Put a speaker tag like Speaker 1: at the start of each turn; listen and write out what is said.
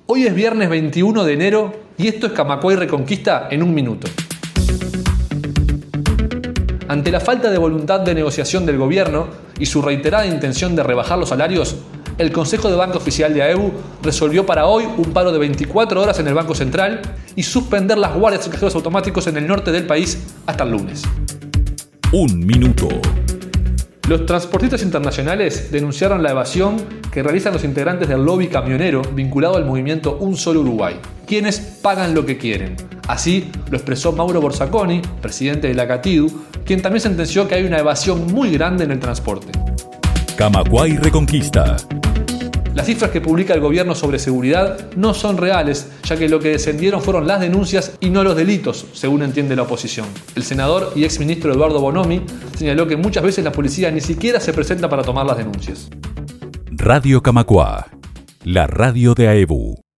Speaker 1: Hoy es viernes 21 de enero y esto es Camacuay Reconquista en un minuto. Ante la falta de voluntad de negociación del gobierno y su reiterada intención de rebajar los salarios, el Consejo de Banca Oficial de AEBU resolvió para hoy un paro de 24 horas en el Banco Central y suspender las guardias de cajeros automáticos en el norte del país hasta el lunes.
Speaker 2: Un minuto.
Speaker 1: Los transportistas internacionales denunciaron la evasión que realizan los integrantes del lobby camionero vinculado al movimiento Un Solo Uruguay, quienes pagan lo que quieren. Así lo expresó Mauro Borsaconi, presidente de la CATIDU, quien también sentenció que hay una evasión muy grande en el transporte.
Speaker 2: Camacuay Reconquista.
Speaker 1: Las cifras que publica el gobierno sobre seguridad no son reales, ya que lo que descendieron fueron las denuncias y no los delitos, según entiende la oposición. El senador y exministro Eduardo Bonomi señaló que muchas veces la policía ni siquiera se presenta para tomar las denuncias.
Speaker 2: Radio Camacuá, la radio de AEBU.